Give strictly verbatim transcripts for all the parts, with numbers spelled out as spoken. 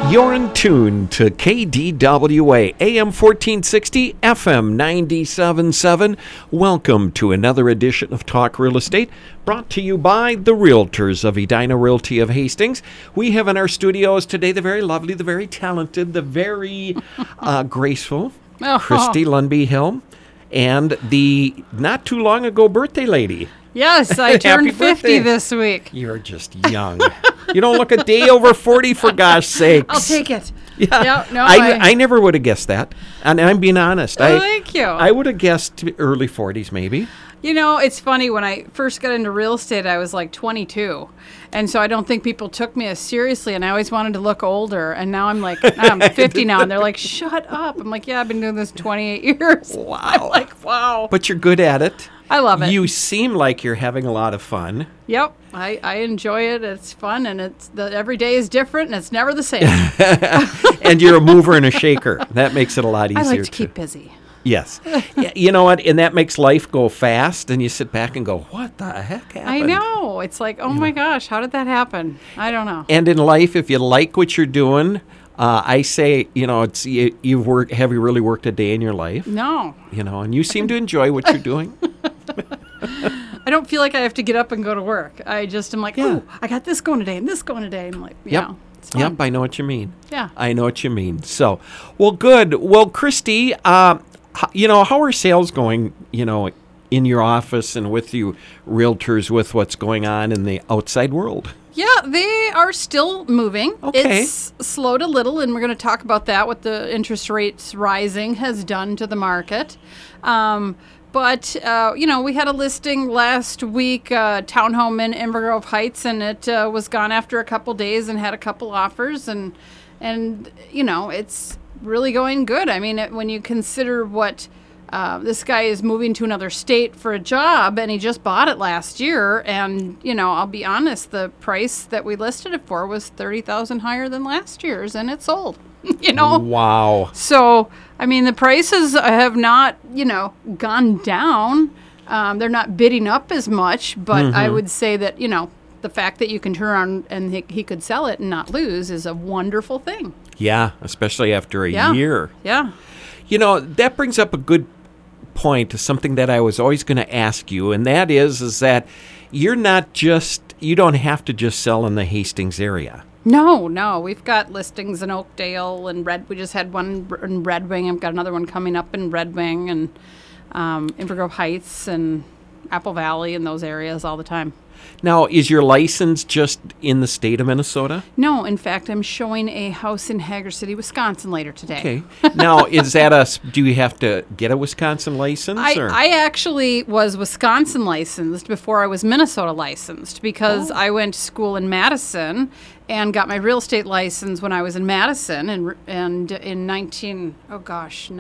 You're in tune to K D W A, A M fourteen sixty, F M ninety-seven point seven. Welcome to another edition of Talk Real Estate, brought to you by the Realtors of Edina Realty of Hastings. We have in our studios today the very lovely, the very talented, the very uh, graceful Oh. Christy Lundby Hill, and the not too long ago birthday lady. Yes, I Happy turned birthday. fifty this week. You're just young. You don't look a day over forty, for gosh sakes. I'll take it. Yeah, Yep, no, I, I- I never would have guessed that, and I'm being honest. Oh, I, thank you. I would have guessed early forties, maybe. You know, it's funny, when I first got into real estate, I was like twenty-two. And so I don't think people took me as seriously, and I always wanted to look older. And now I'm like, I'm fifty now, and they're like, shut up. I'm like, yeah, I've been doing this twenty-eight years. Wow. I'm like, wow. But you're good at it. I love it. You seem like you're having a lot of fun. Yep, I, I enjoy it. It's fun, and it's the every day is different, and it's never the same. And you're a mover and a shaker. That makes it a lot easier. I like to keep busy. Yes. Yeah, you know what? And that makes life go fast, and you sit back and go, what the heck happened? I know. It's like, oh my gosh, how did that happen? I don't know. And in life, if you like what you're doing, uh, I say, you know, it's you, you've worked. Have you really worked a day in your life? No. You know, and you seem to enjoy what you're doing. I don't feel like I have to get up and go to work. I just am like, Yeah. oh, I got this going today and this going today. And I'm like, you Yep. know, it's fun. Yep, I know what you mean. Yeah. I know what you mean. So, well, good. Well, Christy, uh, h- you know, how are sales going, you know, in your office and with you realtors with what's going on in the outside world? Yeah, they are still moving. Okay. It's slowed a little, and we're going to talk about that, what the interest rates rising has done to the market. Um, but, uh, you know, we had a listing last week, uh, townhome in Inver Grove Heights, and it uh, was gone after a couple days and had a couple offers. And, and you know, it's really going good. I mean, it, when you consider what... Uh, this guy is moving to another state for a job, and he just bought it last year. And, you know, I'll be honest, the price that we listed it for was thirty thousand dollars higher than last year's, and it sold, you know. Wow. So, I mean, the prices have not, you know, gone down. Um, they're not bidding up as much, but Mm-hmm. I would say that, you know, the fact that you can turn around and he, he could sell it and not lose is a wonderful thing. Yeah, especially after a Yeah. year. Yeah. You know, that brings up a good point to something that I was always going to ask you, and that is, is that you're not just, you don't have to just sell in the Hastings area. No, no. We've got listings in Oakdale and Red. We just had one in Red Wing. I've got another one coming up in Red Wing and um, Inver Grove Heights and Apple Valley and those areas all the time. Now, is your license just in the state of Minnesota? No, in fact, I'm showing a house in Hager City, Wisconsin later today. Okay. Now, is that a, do you have to get a Wisconsin license? I, or? I actually was Wisconsin licensed before I was Minnesota licensed because Oh. I went to school in Madison and got my real estate license when I was in Madison and and in nineteen oh gosh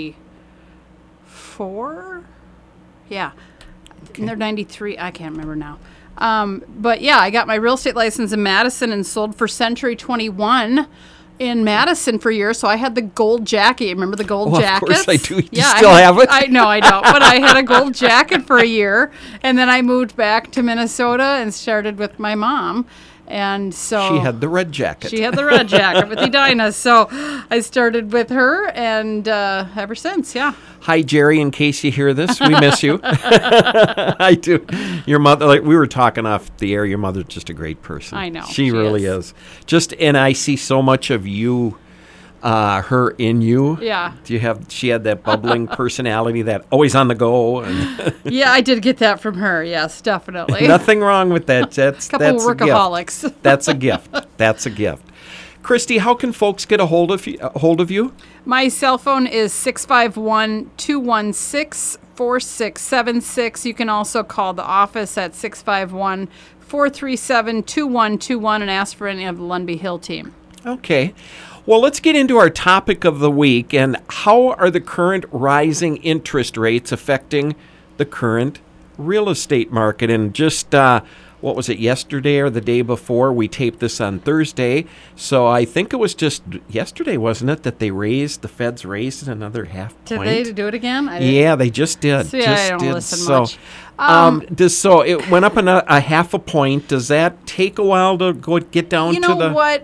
ninety-four, yeah, and they're ninety-three. I can't remember now. Um, but yeah, I got my real estate license in Madison and sold for Century twenty-one in Madison for years. So I had the gold jacket. Remember the gold Well, of jackets? course I do. You yeah, still I have it? I know I don't, but I had a gold jacket for a year, and then I moved back to Minnesota and started with my mom. And so She had the red jacket. she had the red jacket with Edina. So I started with her, and uh, ever since, yeah. Hi, Jerry, in case you hear this, we miss you. I do. Your mother, like we were talking off the air, your mother's just a great person. I know, She, she really is. is. Just, and I see so much of you, uh, her in you. Yeah. Do you have, she had that bubbling personality, that always on the go. And Yeah, I did get that from her. Yes, definitely. nothing wrong with that. That's, Couple that's a gift. workaholics. That's a gift. That's a gift. Christy, how can folks get a hold of you? A hold of you? My cell phone is six five one, two one six, four six seven six. You can also call the office at six five one, four three seven, two one two one and ask for any of the Lundby Hill team. Okay. Well, let's get into our topic of the week, and how are the current rising interest rates affecting the current real estate market? And just, uh, what was it, yesterday or the day before? We taped this on Thursday, so I think it was just yesterday, wasn't it, that they raised, the Feds raised it another half Did point? they do it again? I didn't- Yeah, they just did. See, I just don't did. listen so, much. Um, does, so it went up a, a half a point. Does that take a while to go get down You to know the... what?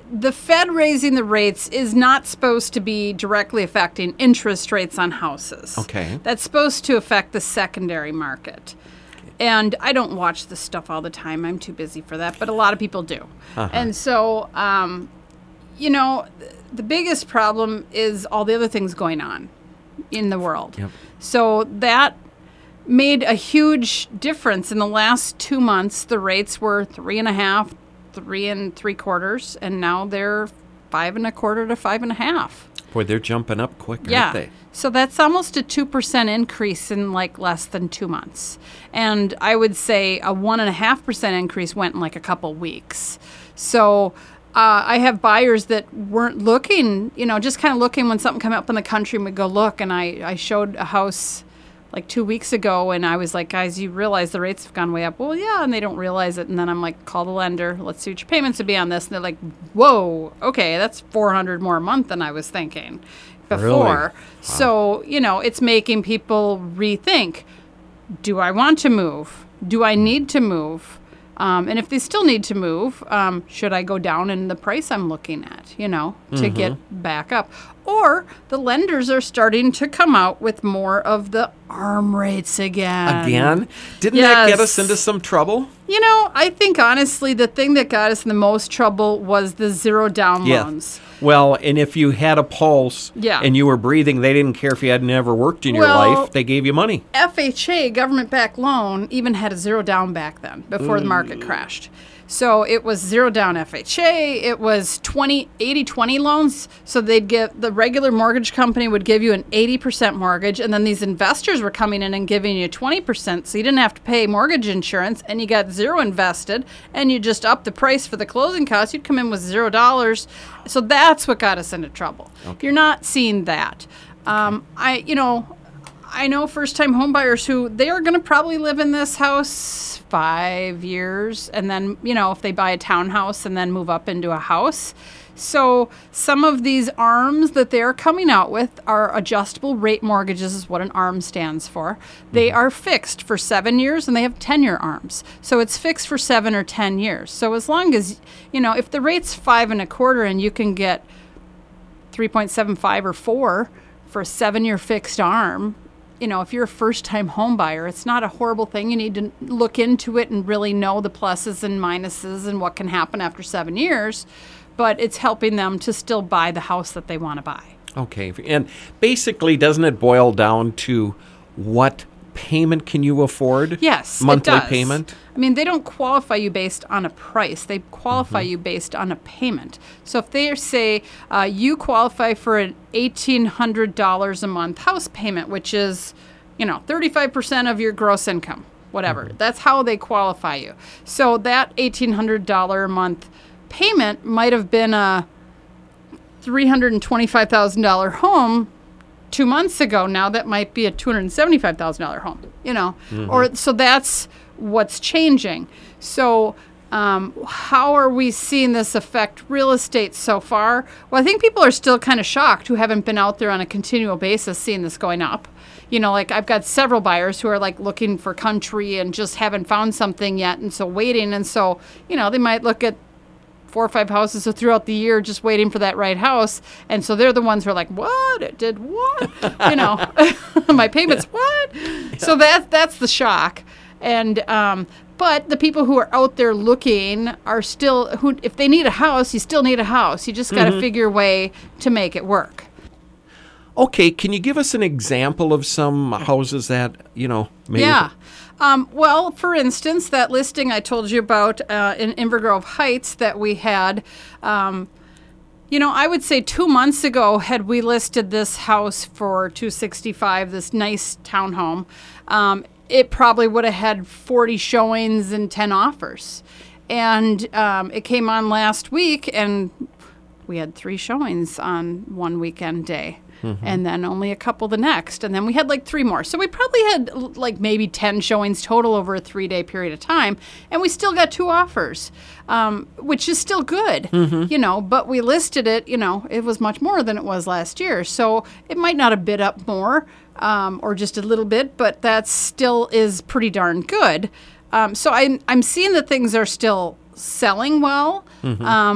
the Fed raising the rates is not supposed to be directly affecting interest rates on houses. Okay. That's supposed to affect the secondary market. And I don't watch this stuff all the time. I'm too busy for that, but a lot of people do. Uh-huh. And so, um, you know, the biggest problem is all the other things going on in the world. Yep. So that made a huge difference. In the last two months, the rates were three and a half, three and three quarters, and now they're five and a quarter to five and a half. Boy, they're jumping up quick, yeah. aren't they? So that's almost a two percent increase in like less than two months. And I would say a one and a half percent increase went in like a couple weeks. So uh, I have buyers that weren't looking, you know, just kind of looking when something came up in the country and would go look. And I, I showed a house like two weeks ago, and I was like, guys, you realize the rates have gone way up. Well, yeah, and they don't realize it. And then I'm like, call the lender. Let's see what your payments would be on this. And they're like, whoa, okay, that's four hundred more a month than I was thinking before. Really? Wow. So, you know, it's making people rethink, do I want to move? Do I need to move? Um, and if they still need to move, um, should I go down in the price I'm looking at, you know, to Mm-hmm. get back up? Or the lenders are starting to come out with more of the ARM rates again. Again? Didn't that get us Yes. into some trouble? You know, I think honestly the thing that got us in the most trouble was the zero down Yeah. loans. Well, and if you had a pulse Yeah. and you were breathing, they didn't care if you had never worked in your Well, life. They gave you money. F H A, government-backed loan, even had a zero down back then before the market crashed. So it was zero down F H A. It was twenty, eighty twenty loans. So they'd give, the regular mortgage company would give you an eighty percent mortgage, and then these investors were coming in and giving you twenty percent. So you didn't have to pay mortgage insurance, and you got zero invested, and you just upped the price for the closing costs. You'd come in with zero dollars. So that's what got us into trouble. Okay. You're not seeing that. Um, I, you know, I know first-time homebuyers who they are going to probably live in this house five years, and then, you know, if they buy a townhouse and then move up into a house. So some of these ARMs that they're coming out with are adjustable rate mortgages, is what an ARM stands for. They are fixed for seven years, and they have ten-year ARMs. So it's fixed for seven or ten years. So as long as, you know, if the rate's five and a quarter and you can get three point seven five or four for a seven-year fixed ARM, you know, if you're a first-time home buyer, it's not a horrible thing. You need to look into it and really know the pluses and minuses and what can happen after seven years. But it's helping them to still buy the house that they want to buy. Okay. And basically, doesn't it boil down to what payment can you afford? Yes, Monthly it does. payment? I mean, they don't qualify you based on a price. They qualify you based on a payment. So if they say uh, you qualify for an eighteen hundred dollars a month house payment, which is, you know, thirty-five percent of your gross income, whatever. Mm-hmm. That's how they qualify you. So that eighteen hundred dollars a month payment might have been a three hundred twenty-five thousand dollars home two months ago. Now that might be a two hundred seventy-five thousand dollars home, you know, Mm-hmm. or so that's what's changing. So um, how are we seeing this affect real estate so far? Well, I think people are still kind of shocked who haven't been out there on a continual basis seeing this going up. You know, like I've got several buyers who are like looking for country and just haven't found something yet. And so waiting. And so, you know, they might look at four or five houses throughout the year just waiting for that right house. And so they're the ones who are like, what? It did what? You know, my payments, what? Yeah. So that, that's the shock. And, um, but the people who are out there looking are still, who, if they need a house, you still need a house. You just got to mm-hmm. figure a way to make it work. Okay, can you give us an example of some houses that, you know, maybe? Yeah. Um, well, for instance, that listing I told you about uh, in Invergrove Heights that we had, um, you know, I would say two months ago, had we listed this house for two sixty-five, this nice townhome, um, it probably would have had forty showings and ten offers. And um, it came on last week, and we had three showings on one weekend day. Mm-hmm. And then only a couple the next. And then we had like three more. So we probably had like maybe ten showings total over a three-day period of time. And we still got two offers, um, which is still good, mm-hmm. you know. But we listed it, you know, it was much more than it was last year. So it might not have bid up more um, or just a little bit, but that still is pretty darn good. Um, so I'm, I'm seeing that things are still selling well. Mm-hmm. Um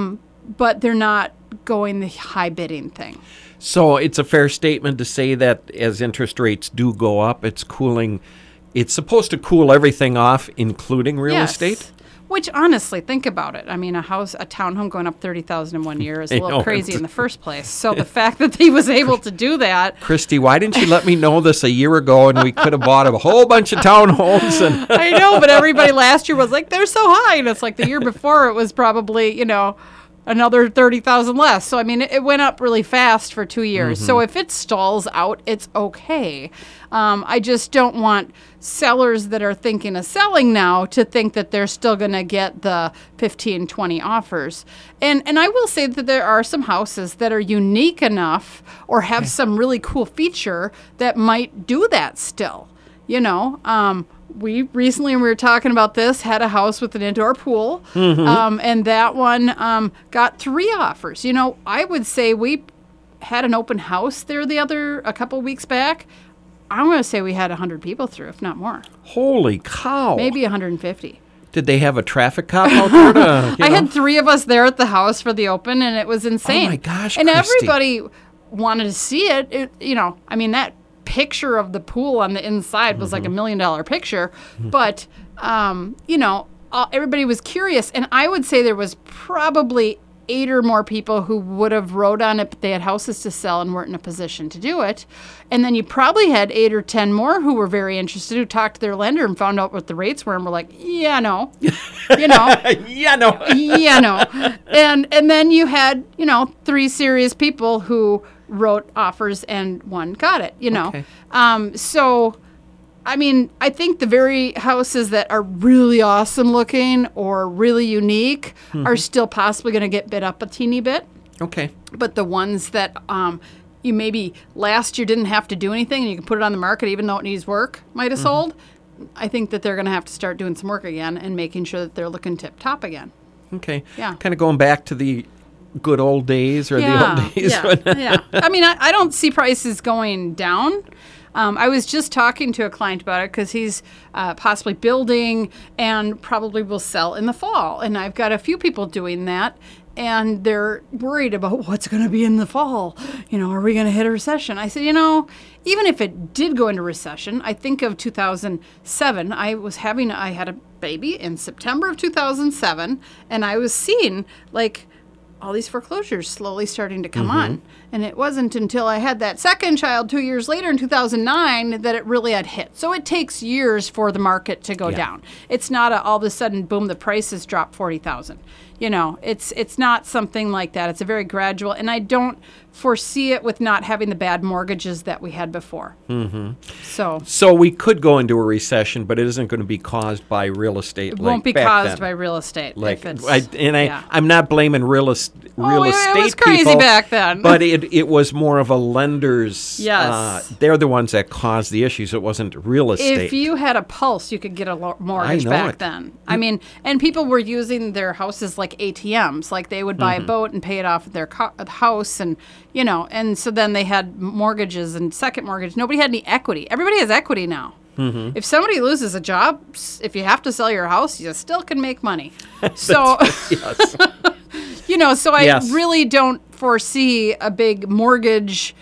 but they're not going the high bidding thing. So it's a fair statement to say that as interest rates do go up, it's cooling. It's supposed to cool everything off, including real Yes. estate. Which, honestly, think about it. I mean, a house, a townhome going up thirty thousand in one year is a I little know, crazy it's- in the first place. So the fact that he was able to do that, Christy, why didn't you let me know this a year ago, and we could have bought a whole bunch of townhomes? And I know, but everybody last year was like, they're so high. And it's like the year before it was probably, you know, another thirty thousand less. So, I mean, it, it went up really fast for two years. So if it stalls out, it's okay. Um, I just don't want sellers that are thinking of selling now to think that they're still going to get the fifteen, twenty offers. And and I will say that there are some houses that are unique enough or have some really cool feature that might do that still. You know, um, we recently, when we were talking about this, had a house with an indoor pool, um, and that one um, got three offers. You know, I would say we had an open house there the other, a couple weeks back. I'm going to say we had one hundred people through, if not more. holy cow! Maybe one hundred fifty. Did they have a traffic cop out there? To, you I know? had three of us there at the house for the open, and it was insane. Oh my gosh, And Christy. everybody wanted to see it. it. You know, I mean, that picture of the pool on the inside was like a million dollar picture. But, um, you know, uh, everybody was curious. And I would say there was probably eight or more people who would have wrote on it, but they had houses to sell and weren't in a position to do it. And then you probably had eight or ten more who were very interested, who talked to their lender and found out what the rates were and were like, yeah, no, you know, yeah, no. yeah, no. And, and then you had, you know, three serious people who wrote offers and one got it, you know. Okay. Um, so, I mean, I think the very houses that are really awesome looking or really unique are still possibly going to get bid up a teeny bit. Okay. But the ones that um, you maybe last year didn't have to do anything and you can put it on the market even though it needs work, might have sold, I think that they're going to have to start doing some work again and making sure that they're looking tip top again. Okay. Yeah. Kind of going back to the good old days or the old days. Yeah, when- yeah. I mean, I, I don't see prices going down. Um, I was just talking to a client about it because he's uh, possibly building and probably will sell in the fall. And I've got a few people doing that, and they're worried about what's going to be in the fall. You know, are we going to hit a recession? I said, you know, even if it did go into recession, I think of two thousand seven. I was having, I had a baby in September of two thousand seven, and I was seeing like all these foreclosures slowly starting to come on. And it wasn't until I had that second child two years later in two thousand nine that it really had hit. So it takes years for the market to go Yeah. down. It's not a, all of a sudden, boom, the prices drop forty thousand. You know, it's it's not something like that. It's a very gradual, and I don't foresee it with not having the bad mortgages that we had before. Mm-hmm. So So we could go into a recession, but it isn't going to be caused by real estate. it like won't be back caused then. by real estate. Like, if it's, I, and I, yeah. I'm not blaming real, es- real Oh, it- it estate was crazy people, back then. but it it was more of a lender's. Yes. Uh, they're the ones that caused the issues. It wasn't real estate. If you had a pulse, you could get a lo- mortgage know back it. then. I mean, and people were using their houses like A T Ms. Like they would buy Mm-hmm. a boat and pay it off at their co- house, and you know, and so then they had mortgages and second mortgage. Nobody had any equity. Everybody has equity now. Mm-hmm. If somebody loses a job, s- if you have to sell your house, you still can make money. So, yes. you know, so I Yes. really don't foresee a big mortgage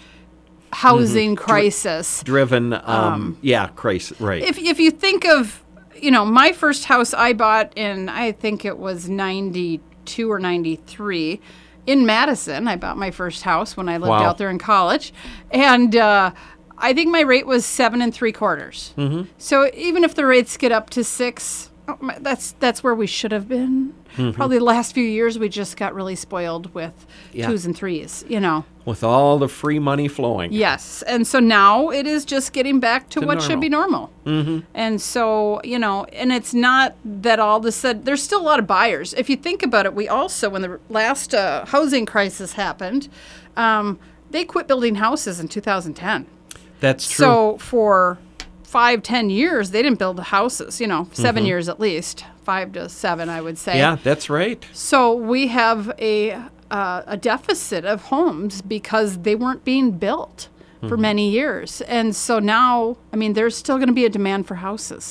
housing crisis. Driven. Um, yeah, crisis. Right. If if you think of, you know, my first house I bought in, I think it was ninety-two or ninety-three in Madison. I bought my first house when I lived Wow. out there in college. And uh, I think my rate was seven and three quarters. Mm-hmm. So even if the rates get up to six, oh, my- that's that's where we should have been. Mm-hmm. Probably the last few years we just got really spoiled with Yeah. twos and threes, you know. With all the free money flowing. Yes, and so now it is just getting back to, To what should be normal. Mm-hmm. And so, you know, and it's not that all of a sudden, there's still a lot of buyers. If you think about it, we also, when the last uh, housing crisis happened, um, they quit building houses in two thousand ten. That's true. So for five, ten years, they didn't build houses, you know, 7 Mm-hmm. years at least, five to seven, I would say. yeah, that's right. So we have a uh, a deficit of homes because they weren't being built for many years, and so now, I mean, there's still going to be a demand for houses.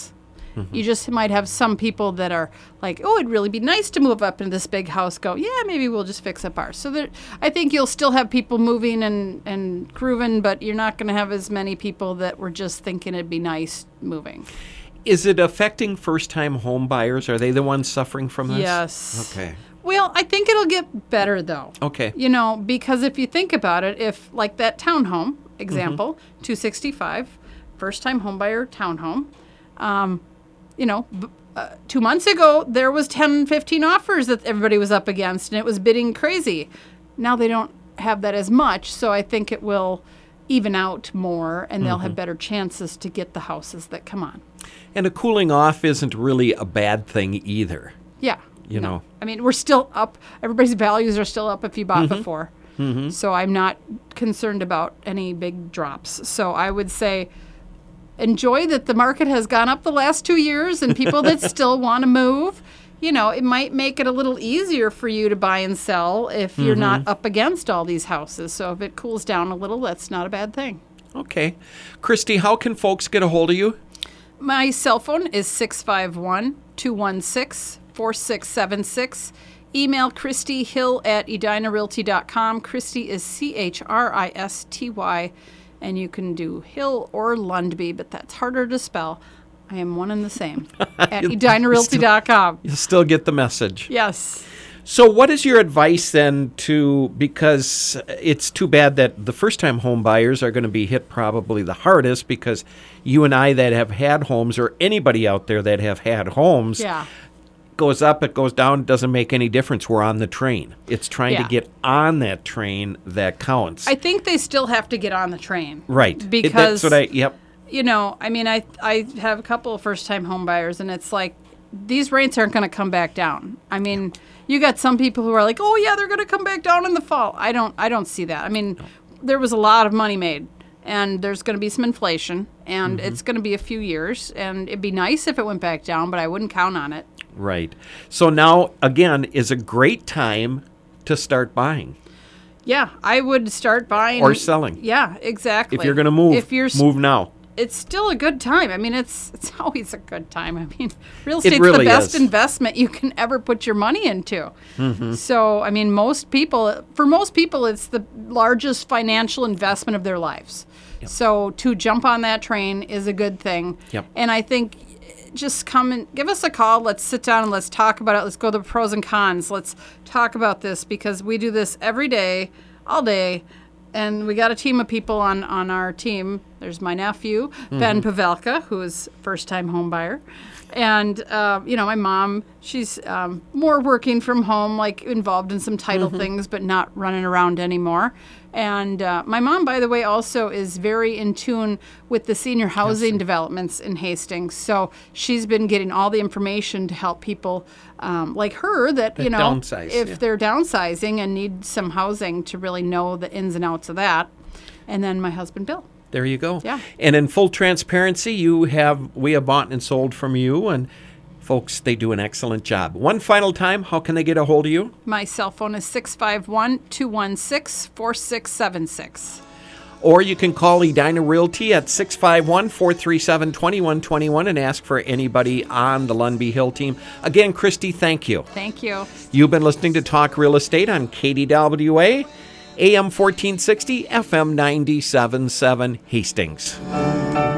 Mm-hmm. You just might have some people that are like, oh, it'd really be nice to move up into this big house. Go, yeah, maybe we'll just fix up ours. So there, I think you'll still have people moving and, and grooving, but you're not going to have as many people that were just thinking it'd be nice moving. Is it affecting first-time home buyers? Are they the ones suffering from this? Yes. Okay. Well, I think it'll get better, though. Okay. You know, because if you think about it, if, like that townhome example, mm-hmm. two sixty-five, first-time homebuyer townhome, um, you know, b- uh, two months ago, there was ten, fifteen offers that everybody was up against, and it was bidding crazy. Now they don't have that as much, so I think it will even out more, and they'll mm-hmm. have better chances to get the houses that come on. And a cooling off isn't really a bad thing either. Yeah. You no. know. I mean, we're still up. Everybody's values are still up if you bought mm-hmm. before. Mm-hmm. So I'm not concerned about any big drops. So I would say enjoy that the market has gone up the last two years and people that still want to move, you know, it might make it a little easier for you to buy and sell if you're mm-hmm. not up against all these houses. So if it cools down a little, that's not a bad thing. Okay. Christy, how can folks get a hold of you? My cell phone is six five one, two one six, four six seven six. Email Christy Hill at edina realty dot com. Christy is C H R I S T Y, and you can do Hill or Lundby, but that's harder to spell. I am one and the same at edina realty dot com. You'll still get the message. Yes. So what is your advice then to, because it's too bad that the first-time home buyers are going to be hit probably the hardest, because you and I that have had homes, or anybody out there that have had homes, yeah. goes up, it goes down, it doesn't make any difference. We're on the train. It's trying yeah. to get on that train that counts. I think they still have to get on the train. Right. Because, it, that's what I, yep. you know, I mean, I, I have a couple of first-time home buyers, and it's like, these rates aren't going to come back down. I mean, you got some people who are like, oh, yeah, they're going to come back down in the fall. I don't I don't see that. I mean, no. There was a lot of money made, and there's going to be some inflation, and mm-hmm. it's going to be a few years, and it'd be nice if it went back down, but I wouldn't count on it. Right. So now, again, is a great time to start buying. Yeah, I would start buying. Or selling. Yeah, exactly. If you're going to move, if you're, move now. It's still a good time. I mean, it's it's always a good time. I mean, real estate's really the best is. investment you can ever put your money into. Mm-hmm. So, I mean, most people, for most people, it's the largest financial investment of their lives. Yep. So to jump on that train is a good thing. Yep. And I think just come and give us a call. Let's sit down and let's talk about it. Let's go to the pros and cons. Let's talk about this, because we do this every day, all day. And we got a team of people on, on our team. There's my nephew, mm-hmm. Ben Pavelka, who is first-time home buyer. And, uh, you know, my mom, she's um, more working from home, like involved in some title mm-hmm. things, but not running around anymore. And uh, my mom, by the way, also is very in tune with the senior housing yes. developments in Hastings. So she's been getting all the information to help people um, like her that, that you know, downsize, if yeah. they're downsizing and need some housing, to really know the ins and outs of that. And then my husband, Bill. There you go. Yeah. And in full transparency, you have we have bought and sold from you, and folks, they do an excellent job. One final time, how can they get a hold of you? My cell phone is six five one, two one six, four six seven six. Or you can call Edina Realty at six five one, four three seven, two one two one and ask for anybody on the Lundby Hill team. Again, Christy, thank you. Thank you. You've been listening to Talk Real Estate on K D W A, A M fourteen sixty, F M ninety-seven point seven, Hastings.